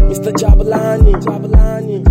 Mr. Jabulani.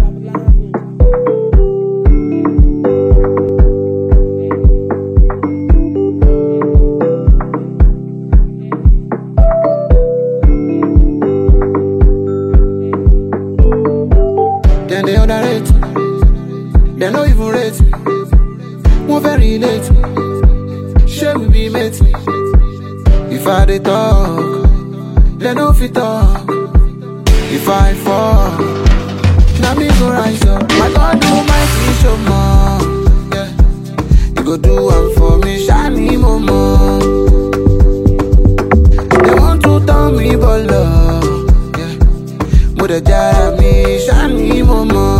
Then they underrate, they no even rate. More very late, shall we be mate? If I dey talk, they no fit talk. If I fall, now me go rise up. My God do my show more, yeah. You go do one for me, shiny momo. They want to tell me bolo, yeah. Mother jara me, shiny momo.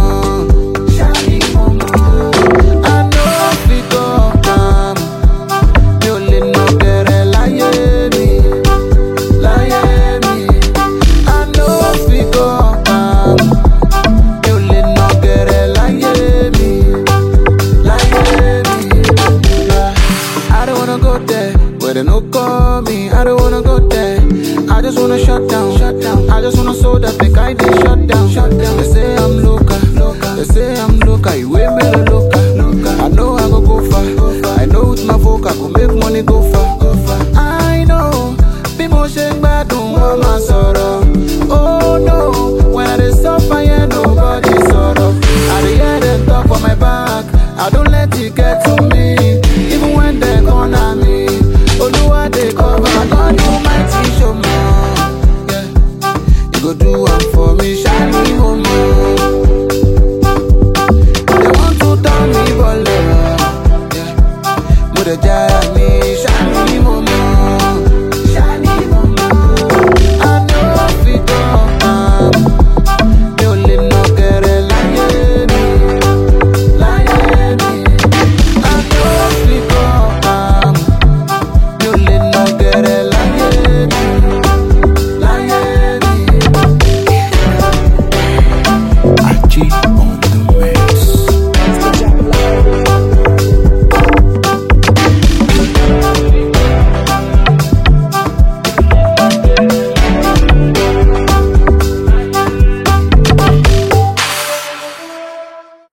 Where they no call me, I don't wanna go there. I just wanna shut down. I just wanna sold that make I did shut down. They say I'm loca. They say I'm loca. You way me loca. I know I go far. I know with my vocal, I go make money go far.